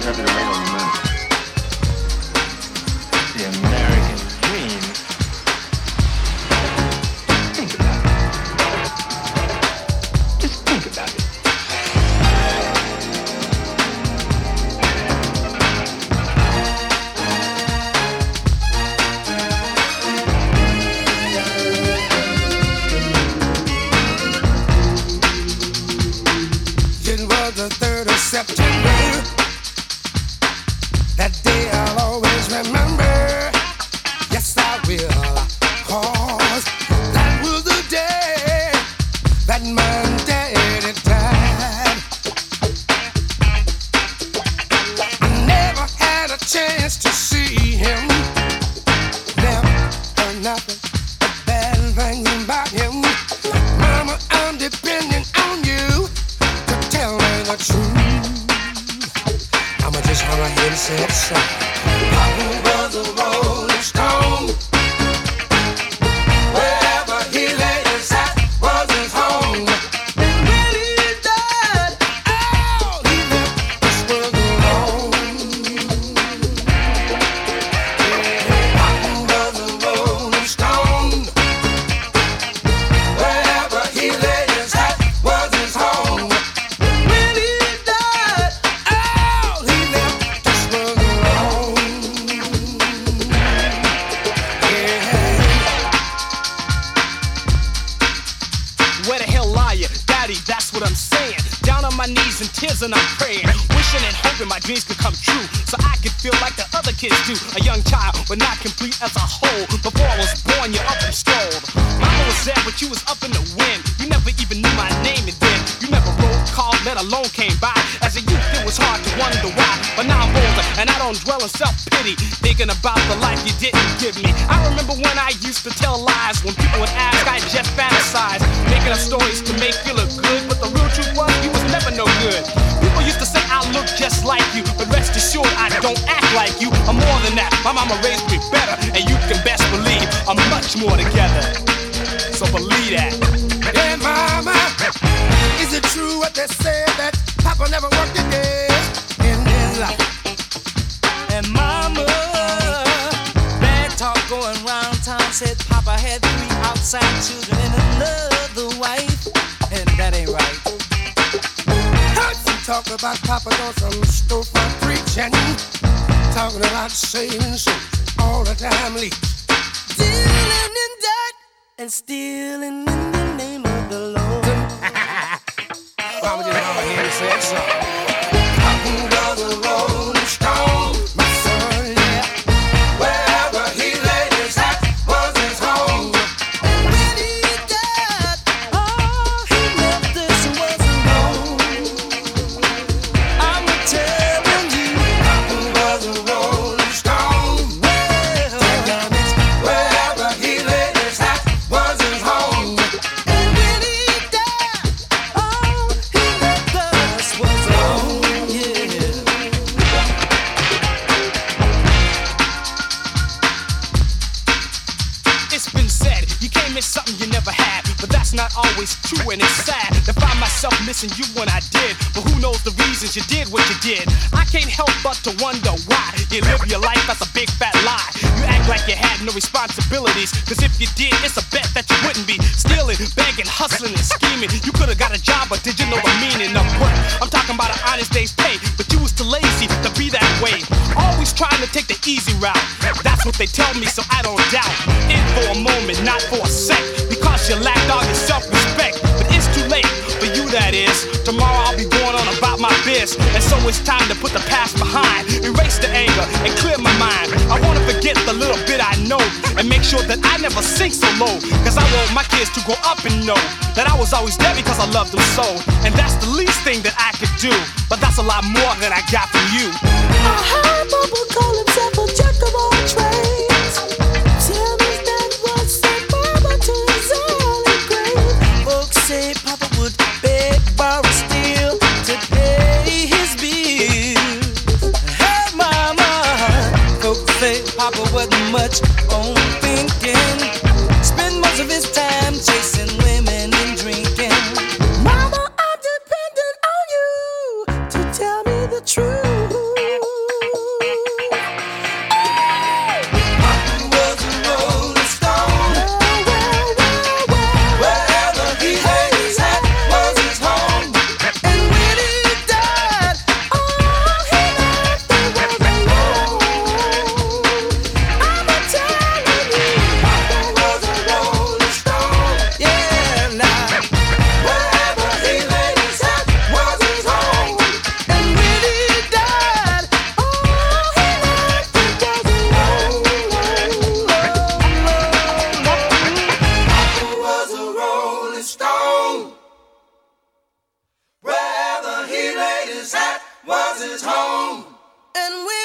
happy to wait on the men. The American dream. Think about it. Just think about it. It was the 3rd of September. That day I'll always remember. Yes, I will. 'Cause that was the day that my daddy died. I never had a chance to see him. Never heard nothing but bad things about him. Mama, I'm depending on you to tell me the truth. I'ma just run ahead and say it so. Papa was a rolling stone. Wherever he laid his hat was his home. And when he died, oh, he left this world alone. Yeah, Papa was a rolling stone. Wherever he laid his hat was his home. When he died, oh, he left this world alone. Yeah. Where the hell are you? Daddy, that's what I'm saying. Down on my knees in tears and I'm praying. Wishing and hoping my dreams could come true. So I could feel like the other kids do. A young child, but not complete as a whole. Before I was born, you're up and strolled. Mama was there, but you was up in the wind. You never even knew my name, and then you never wrote, called, let alone came by. As a youth, it was hard to wonder why. But now I'm older, and I don't dwell in self-pity. Thinking about the life you didn't give me. I remember when I used to tell lies. When people would ask, I just fantasize. Making up stories to make you look good. But the real truth was, you was never no good. People used to say I look just like you. But rest assured, I don't act like you. I'm more than that. My mama raised me better. And you can best believe I'm much more together. So believe that. Hey, mama, is it true what they say that Papa never worked a day in his life? And mama, bad talk going round town said Papa had 3 outside children and another wife, and that ain't right. Heard some talk about Papa doing some storefront preaching, talking about saving souls all the time, Dealing in debt and stealing in the name of the Lord. Mama just go ahead and say it so. Papa was a rolling stone, my son, yeah. Wherever he laid his hat was his home. When he died, oh, he left this world alone. I'm telling you, Papa was a rolling stone. Wherever he laid his hat was his home. and when he died, oh, he left us was alone, yeah. It's been said, you can't miss something you never had. But that's not always true, and it's sad to find myself missing you when I did. But who knows the reasons you did what you did? I can't help but to wonder why you live your life as a big fat lie. You act like you had no responsibilities, cause if you did, it's a bet that you wouldn't be stealing, begging, hustling, and scheming. You could've got a job, but did you know the meaning of work? I'm talking about an honest day's pay, but you was too lazy to be that way. Always trying to take the easy route. That's what they tell me, so I don't doubt. In for a moment, not for a sec, because you lacked all your self-respect. But it's too late for you, that is. Tomorrow I'll be going on about my biz, and so it's time to put the past behind, erase the anger and clear my mind. I wanna forget the little bit I know and make sure that I never sink so low, cause I want my kids to grow up and know that I was always there because I loved them so. And that's the least thing that I could do, but that's a lot more than I got from you. I heard Papa call himself a jack of all trades. Tell me that was said Papa to his early grave. Folks say Papa would beg, borrow, steal to pay his bills. Hey, Mama, folks say Papa wasn't much on thinking. Spend most of his time chasing women and drinking. Mama, I'm dependent on you to tell me the truth. was his home. And we